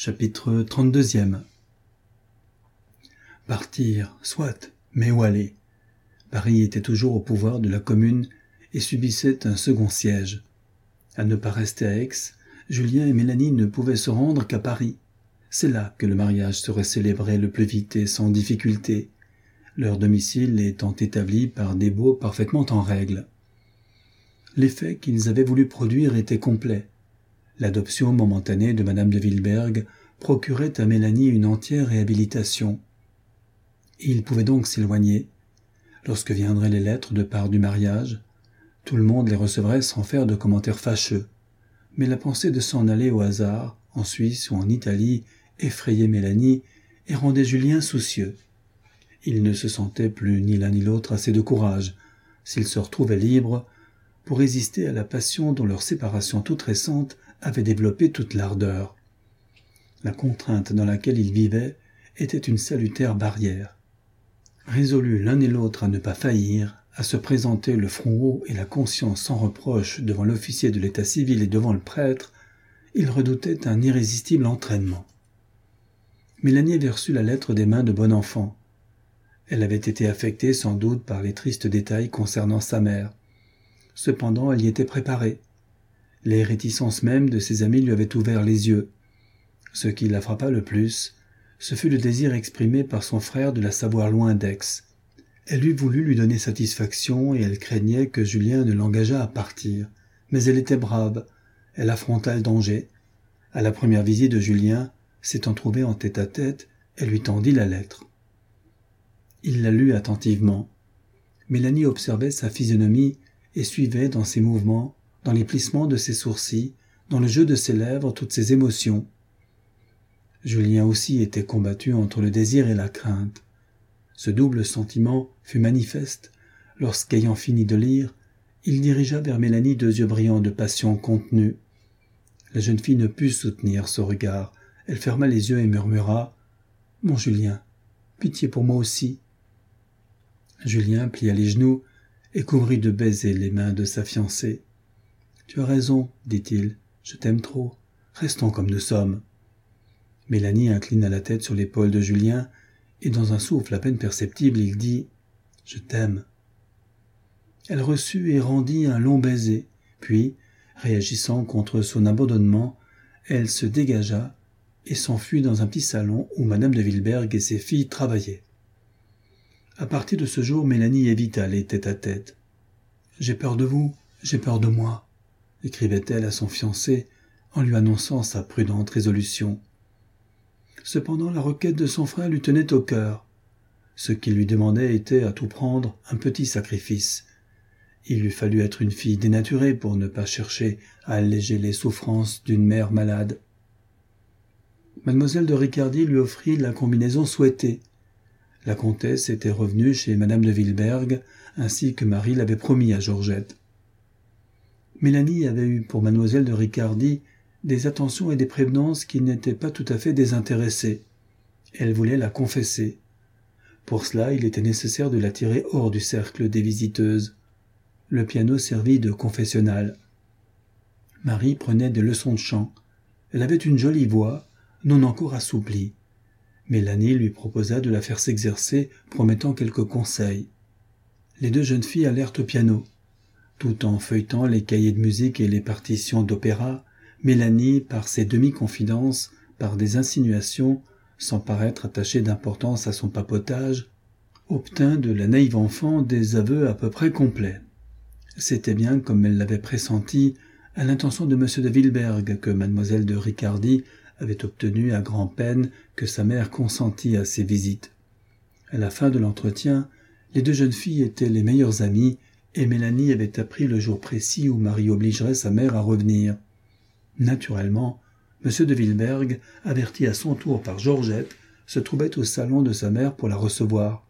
Chapitre 32e. Partir, soit, mais où aller? Paris était toujours au pouvoir de la Commune et subissait un second siège. À ne pas rester à Aix, Julien et Mélanie ne pouvaient se rendre qu'à Paris. C'est là que le mariage serait célébré le plus vite et sans difficulté, leur domicile étant établi par des baux parfaitement en règle. L'effet qu'ils avaient voulu produire était complet. L'adoption momentanée de Madame de Wilberg procurait à Mélanie une entière réhabilitation. Ils pouvaient donc s'éloigner. Lorsque viendraient les lettres de part du mariage, tout le monde les recevrait sans faire de commentaires fâcheux. Mais la pensée de s'en aller au hasard, en Suisse ou en Italie, effrayait Mélanie et rendait Julien soucieux. Il ne se sentait plus ni l'un ni l'autre assez de courage, s'ils se retrouvaient libres, pour résister à la passion dont leur séparation toute récente avait développé toute l'ardeur. La contrainte dans laquelle ils vivaient était une salutaire barrière. Résolus l'un et l'autre à ne pas faillir, à se présenter le front haut et la conscience sans reproche devant l'officier de l'état civil et devant le prêtre, ils redoutaient un irrésistible entraînement. Mélanie avait reçu la lettre des mains de bon enfant. Elle avait été affectée sans doute par les tristes détails concernant sa mère. Cependant, elle y était préparée. Les réticences mêmes de ses amis lui avaient ouvert les yeux. Ce qui la frappa le plus, ce fut le désir exprimé par son frère de la savoir loin d'Aix. Elle eût voulu lui donner satisfaction et elle craignait que Julien ne l'engageât à partir. Mais elle était brave, elle affronta le danger. À la première visite de Julien, s'étant trouvée en tête-à-tête, elle lui tendit la lettre. Il la lut attentivement. Mélanie observait sa physionomie et suivait dans ses mouvements, dans les plissements de ses sourcils, dans le jeu de ses lèvres, toutes ses émotions. Julien aussi était combattu entre le désir et la crainte. Ce double sentiment fut manifeste lorsqu'ayant fini de lire, il dirigea vers Mélanie deux yeux brillants de passion contenue. La jeune fille ne put soutenir ce regard. Elle ferma les yeux et murmura « Mon Julien, pitié pour moi aussi ». Julien plia les genoux et couvrit de baisers les mains de sa fiancée. « Tu as raison, dit-il, je t'aime trop, restons comme nous sommes. » Mélanie inclina la tête sur l'épaule de Julien, et dans un souffle à peine perceptible, il dit « Je t'aime ». Elle reçut et rendit un long baiser, puis, réagissant contre son abandonnement, elle se dégagea et s'enfuit dans un petit salon où Madame de Wilberg et ses filles travaillaient. À partir de ce jour, Mélanie évita les tête-à-tête. « J'ai peur de vous, j'ai peur de moi », écrivait-elle à son fiancé en lui annonçant sa prudente résolution. Cependant, la requête de son frère lui tenait au cœur. Ce qu'il lui demandait était, à tout prendre, un petit sacrifice. Il eût fallu être une fille dénaturée pour ne pas chercher à alléger les souffrances d'une mère malade. Mademoiselle de Ricardie lui offrit la combinaison souhaitée. La comtesse était revenue chez Madame de Wilberg, ainsi que Marie l'avait promis à Georgette. Mélanie avait eu pour Mademoiselle de Ricardie des attentions et des prévenances qui n'étaient pas tout à fait désintéressées. Elle voulait la confesser. Pour cela, il était nécessaire de la tirer hors du cercle des visiteuses. Le piano servit de confessionnal. Marie prenait des leçons de chant. Elle avait une jolie voix, non encore assouplie. Mélanie lui proposa de la faire s'exercer, promettant quelques conseils. Les deux jeunes filles allèrent au piano. Tout en feuilletant les cahiers de musique et les partitions d'opéra, Mélanie, par ses demi-confidences, par des insinuations, sans paraître attachée d'importance à son papotage, obtint de la naïve enfant des aveux à peu près complets. C'était bien, comme elle l'avait pressenti, à l'intention de M. de Wilberg que Mademoiselle de Ricardie avait obtenu à grand-peine que sa mère consentît à ses visites. À la fin de l'entretien, les deux jeunes filles étaient les meilleures amies et Mélanie avait appris le jour précis où Marie obligerait sa mère à revenir. Naturellement, M. de Wilberg, averti à son tour par Georgette, se trouvait au salon de sa mère pour la recevoir.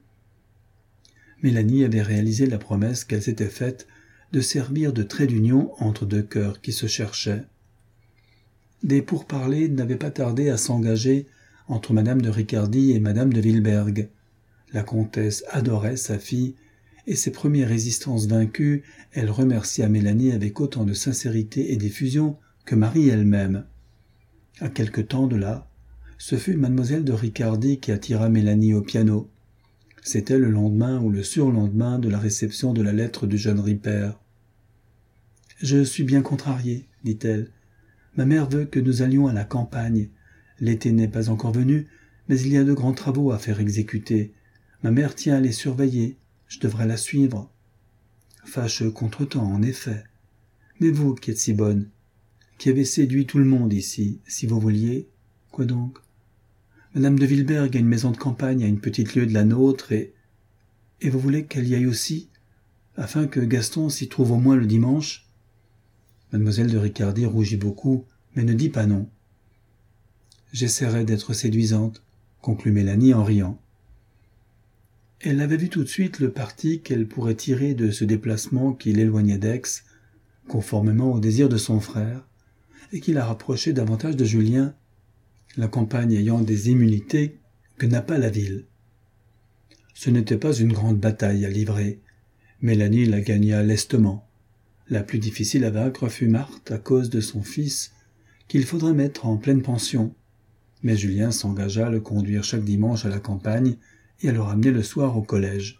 Mélanie avait réalisé la promesse qu'elle s'était faite de servir de trait d'union entre deux cœurs qui se cherchaient. Des pourparlers n'avaient pas tardé à s'engager entre Madame de Ricardie et Madame de Wilberg. La comtesse adorait sa fille, et ses premières résistances vaincues, elle remercia Mélanie avec autant de sincérité et d'effusion que Marie elle-même. À quelque temps de là, Ce fut mademoiselle de Riccardi qui attira Mélanie au piano. C'était le lendemain ou le surlendemain de la réception de la lettre du jeune Ripper. « Je suis bien contrariée, dit-elle. Ma mère veut que nous allions à la campagne. L'été n'est pas encore venu, mais il y a de grands travaux à faire exécuter. Ma mère tient à les surveiller. Je devrais la suivre. » Fâcheux contretemps, en effet. Mais vous, qui êtes si bonne, qui avez séduit tout le monde ici, si vous vouliez... Quoi donc? Madame de Vilberg a une maison de campagne à une petite lieue de la nôtre et vous voulez qu'elle y aille aussi, afin que Gaston s'y trouve au moins le dimanche? Mademoiselle de Riccardi rougit beaucoup, mais ne dit pas non. J'essaierai d'être séduisante, conclut Mélanie en riant. Elle avait vu tout de suite le parti qu'elle pourrait tirer de ce déplacement qui l'éloignait d'Aix, conformément au désir de son frère, et qui la rapprochait davantage de Julien, la campagne ayant des immunités que n'a pas la ville. Ce n'était pas une grande bataille à livrer. Mélanie la gagna lestement. La plus difficile à vaincre fut Marthe à cause de son fils, qu'il faudrait mettre en pleine pension. Mais Julien s'engagea à le conduire chaque dimanche à la campagne et à le ramener le soir au collège.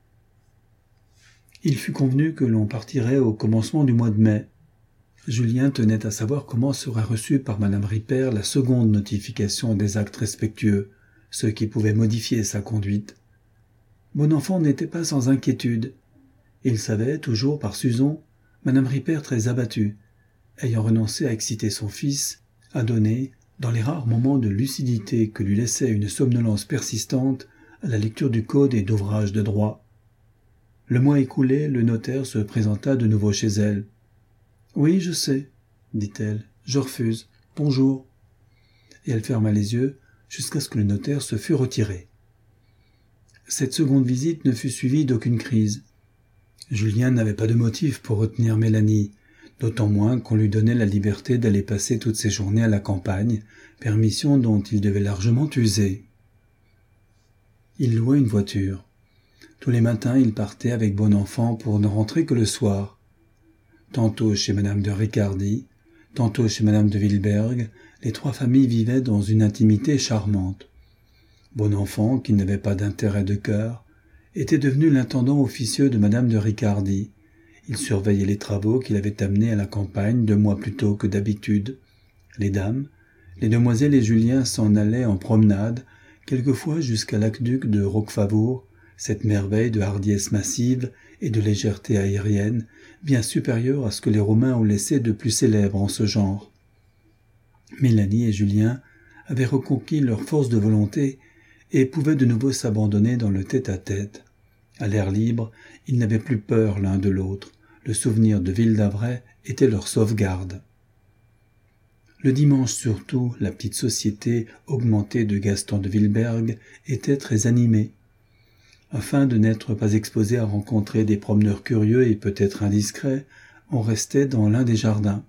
Il fut convenu que l'on partirait au commencement du mois de mai. Julien tenait à savoir comment serait reçue par madame Ripper la seconde notification des actes respectueux, ce qui pouvait modifier sa conduite. Bonenfant n'était pas sans inquiétude. Il savait, toujours par Suzon, madame Ripper très abattue, ayant renoncé à exciter son fils, à donner, dans les rares moments de lucidité que lui laissait une somnolence persistante, à la lecture du code et d'ouvrages de droit. Le mois écoulé, le notaire se présenta de nouveau chez elle. « Oui, je sais, dit-elle, je refuse. Bonjour. » Et elle ferma les yeux jusqu'à ce que le notaire se fût retiré. Cette seconde visite ne fut suivie d'aucune crise. Julien n'avait pas de motif pour retenir Mélanie, d'autant moins qu'on lui donnait la liberté d'aller passer toutes ses journées à la campagne, permission dont il devait largement user. Il louait une voiture. Tous les matins, il partait avec Bonenfant pour ne rentrer que le soir. Tantôt chez madame de Riccardi, tantôt chez madame de Vilberg, les trois familles vivaient dans une intimité charmante. Bonenfant, qui n'avait pas d'intérêt de cœur, était devenu l'intendant officieux de madame de Riccardi. Il surveillait les travaux qu'il avait amenés à la campagne 2 mois plus tôt que d'habitude. Les dames, les demoiselles et Julien s'en allaient en promenade, quelquefois jusqu'à l'aqueduc de Roquefavour, cette merveille de hardiesse massive et de légèreté aérienne, bien supérieure à ce que les Romains ont laissé de plus célèbre en ce genre. Mélanie et Julien avaient reconquis leur force de volonté et pouvaient de nouveau s'abandonner dans le tête-à-tête. À l'air libre, ils n'avaient plus peur l'un de l'autre. Le souvenir de Ville-d'Avray était leur sauvegarde. Le dimanche surtout, la petite société augmentée de Gaston de Vilberg était très animée. Afin de n'être pas exposé à rencontrer des promeneurs curieux et peut-être indiscrets, on restait dans l'un des jardins.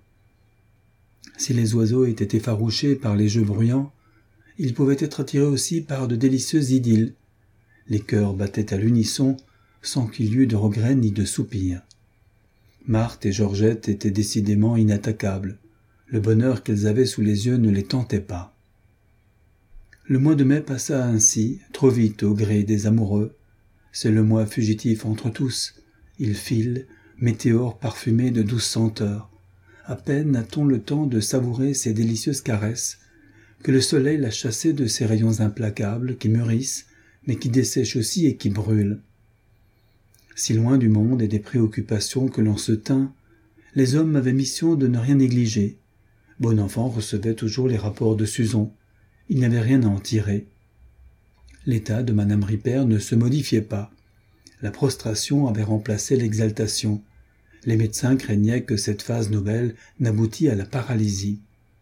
Si les oiseaux étaient effarouchés par les jeux bruyants, ils pouvaient être attirés aussi par de délicieuses idylles. Les cœurs battaient à l'unisson, sans qu'il y eût de regrets ni de soupirs. Marthe et Georgette étaient décidément inattaquables. Le bonheur qu'elles avaient sous les yeux ne les tentait pas. Le mois de mai passa ainsi, trop vite au gré des amoureux. C'est le mois fugitif entre tous. Il file, météore parfumé de douces senteurs. À peine a-t-on le temps de savourer ces délicieuses caresses, que le soleil l'a chassé de ses rayons implacables qui mûrissent, mais qui dessèchent aussi et qui brûlent. Si loin du monde et des préoccupations que l'on se tint, les hommes avaient mission de ne rien négliger. Bonenfant recevait toujours les rapports de Suzon. Il n'avait rien à en tirer. L'état de madame Ripper ne se modifiait pas. La prostration avait remplacé l'exaltation. Les médecins craignaient que cette phase nouvelle n'aboutît à la paralysie.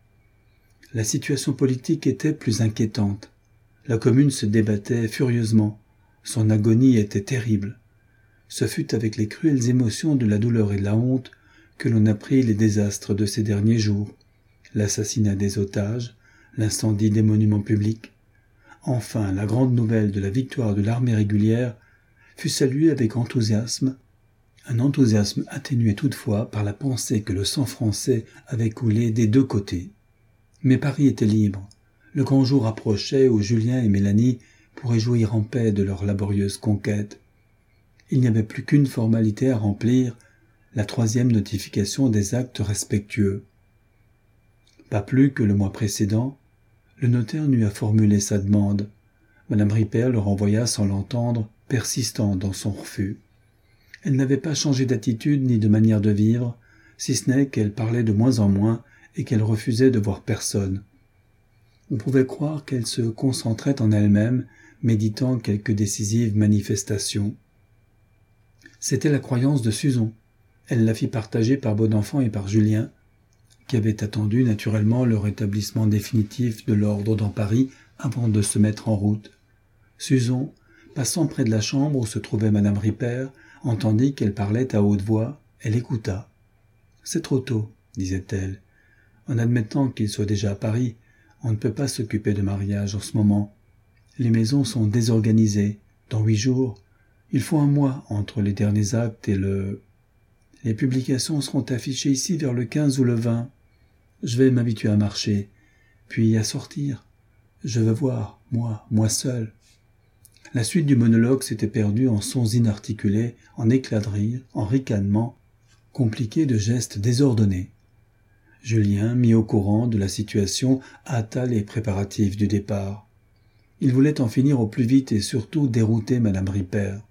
La situation politique était plus inquiétante. La commune se débattait furieusement. Son agonie était terrible. Ce fut avec les cruelles émotions de la douleur et de la honte que l'on apprit les désastres de ces derniers jours. L'assassinat des otages, l'incendie des monuments publics. Enfin, la grande nouvelle de la victoire de l'armée régulière fut saluée avec enthousiasme, un enthousiasme atténué toutefois par la pensée que le sang français avait coulé des deux côtés. Mais Paris était libre. Le grand jour approchait où Julien et Mélanie pourraient jouir en paix de leur laborieuse conquête. Il n'y avait plus qu'une formalité à remplir, la 3e notification des actes respectueux. Pas plus que le mois précédent, le notaire n'eut à formuler sa demande. Madame Ripert le renvoya sans l'entendre, persistant dans son refus. Elle n'avait pas changé d'attitude ni de manière de vivre, si ce n'est qu'elle parlait de moins en moins et qu'elle refusait de voir personne. On pouvait croire qu'elle se concentrait en elle-même, méditant quelque décisive manifestation. C'était la croyance de Suzon. Elle la fit partager par Bonenfant et par Julien, qui avaient attendu naturellement le rétablissement définitif de l'ordre dans Paris avant de se mettre en route. Suzon, passant près de la chambre où se trouvait Madame Ripert, entendit qu'elle parlait à haute voix. Elle écouta. « C'est trop tôt, disait-elle. En admettant qu'il soit déjà à Paris, on ne peut pas s'occuper de mariage en ce moment. Les maisons sont désorganisées. Dans 8 jours, il faut un mois entre les derniers actes et le... Les publications seront affichées ici vers le 15 ou le 20. Je vais m'habituer à marcher, puis à sortir. Je veux voir, moi seul. » La suite du monologue s'était perdue en sons inarticulés, en éclats de rire, en ricanements, compliqués de gestes désordonnés. Julien, mis au courant de la situation, hâta les préparatifs du départ. Il voulait en finir au plus vite et surtout dérouter Madame Ripert.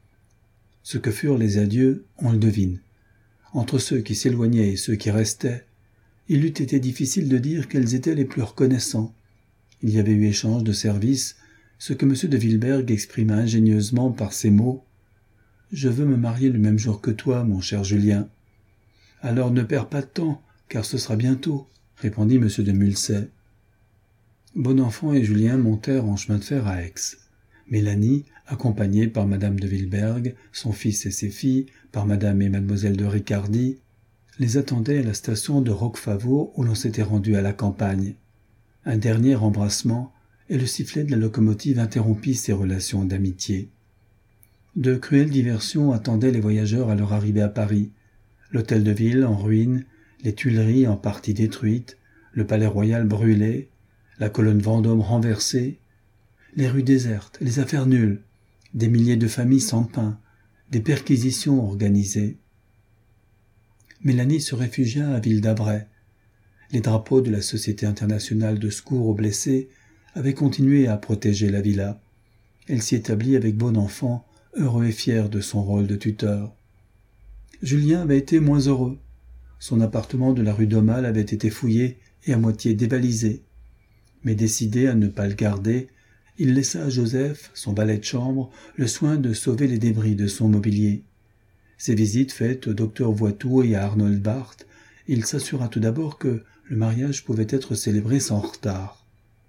Ce que furent les adieux, on le devine. Entre ceux qui s'éloignaient et ceux qui restaient, il eût été difficile de dire quels étaient les plus reconnaissants. Il y avait eu échange de services, ce que M. de Vilberg exprima ingénieusement par ces mots « Je veux me marier le même jour que toi, mon cher Julien. »« Alors ne perds pas de temps, car ce sera bientôt, » répondit M. de Mulsay. Bonenfant et Julien montèrent en chemin de fer à Aix. Mélanie, accompagnée par Madame de Vilberg, son fils et ses filles, par Madame et Mademoiselle de Ricardi, les attendait à la station de Roquefavre où l'on s'était rendu à la campagne. Un dernier embrassement et le sifflet de la locomotive interrompit ces relations d'amitié. De cruelles diversions attendaient les voyageurs à leur arrivée à Paris. L'hôtel de ville en ruine, les Tuileries en partie détruites, le palais royal brûlé, la colonne Vendôme renversée, les rues désertes, les affaires nulles, des milliers de familles sans pain, des perquisitions organisées. Mélanie se réfugia à Ville-d'Avray. Les drapeaux de la Société internationale de secours aux blessés avaient continué à protéger la villa. Elle s'y établit avec Bonenfant, heureux et fier de son rôle de tuteur. Julien avait été moins heureux. Son appartement de la rue d'Aumale avait été fouillé et à moitié dévalisé. Mais décidé à ne pas le garder, il laissa à Joseph, son valet de chambre, le soin de sauver les débris de son mobilier. Ses visites faites au docteur Voitou et à Arnold Barth, il s'assura tout d'abord que le mariage pouvait être célébré sans retard.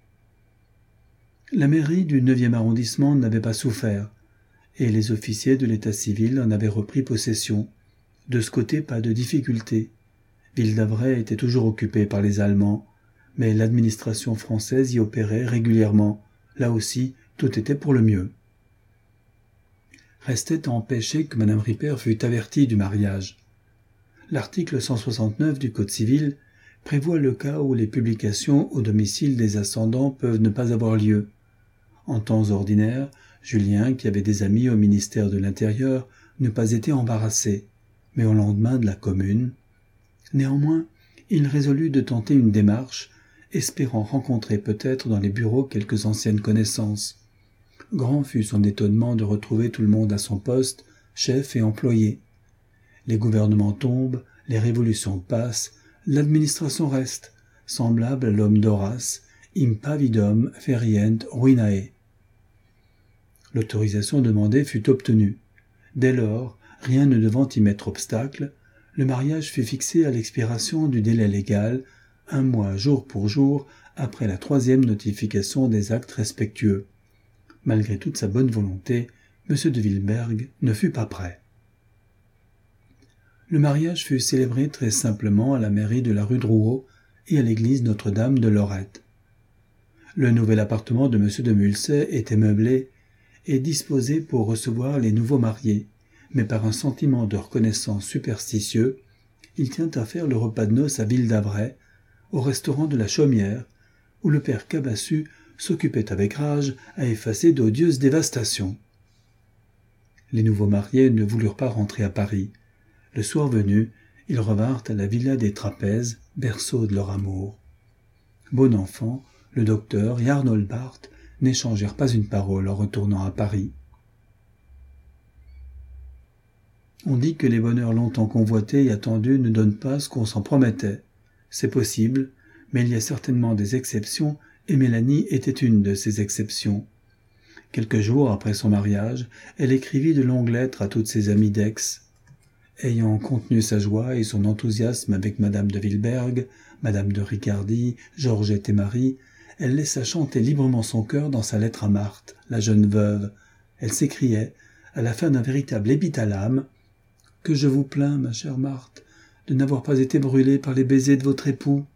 La mairie du 9e arrondissement n'avait pas souffert, et les officiers de l'état civil en avaient repris possession. De ce côté, pas de difficulté. Ville-d'Avray était toujours occupée par les Allemands, mais l'administration française y opérait régulièrement. Là aussi, tout était pour le mieux. Restait à empêcher que Madame Ripert fût avertie du mariage. L'article 169 du Code civil prévoit le cas où les publications au domicile des ascendants peuvent ne pas avoir lieu. En temps ordinaire, Julien, qui avait des amis au ministère de l'Intérieur, n'eût pas été embarrassé, mais au lendemain de la Commune. Néanmoins, il résolut de tenter une démarche, espérant rencontrer peut-être dans les bureaux quelques anciennes connaissances. Grand fut son étonnement de retrouver tout le monde à son poste, chef et employé. Les gouvernements tombent, les révolutions passent, l'administration reste, semblable à l'homme d'Horace, impavidum ferient ruinae. L'autorisation demandée fut obtenue. Dès lors, rien ne devant y mettre obstacle, le mariage fut fixé à l'expiration du délai légal, 1 mois jour pour jour après la 3e notification des actes respectueux. Malgré toute sa bonne volonté, M. de Vilberg ne fut pas prêt. Le mariage fut célébré très simplement à la mairie de la rue Drouot et à l'église Notre-Dame de Lorette. Le nouvel appartement de M. de Mulsay était meublé et disposé pour recevoir les nouveaux mariés, mais par un sentiment de reconnaissance superstitieux, il tient à faire le repas de noces à Ville-d'Avray, au restaurant de la Chaumière, où le père Cabassu s'occupait avec rage à effacer d'odieuses dévastations. Les nouveaux mariés ne voulurent pas rentrer à Paris. Le soir venu, ils revinrent à la villa des Trapèzes, berceau de leur amour. Bonenfant, le docteur et Arnold Barth n'échangèrent pas une parole en retournant à Paris. On dit que les bonheurs longtemps convoités et attendus ne donnent pas ce qu'on s'en promettait. C'est possible, mais il y a certainement des exceptions, et Mélanie était une de ces exceptions. Quelques jours après son mariage, elle écrivit de longues lettres à toutes ses amies d'Aix. Ayant contenu sa joie et son enthousiasme avec Madame de Vilberg, Madame de Ricardi, Georgette et Marie, elle laissa chanter librement son cœur dans sa lettre à Marthe, la jeune veuve. Elle s'écriait, à la fin d'un véritable épithalame, « Que je vous plains, ma chère Marthe, de n'avoir pas été brûlée par les baisers de votre époux.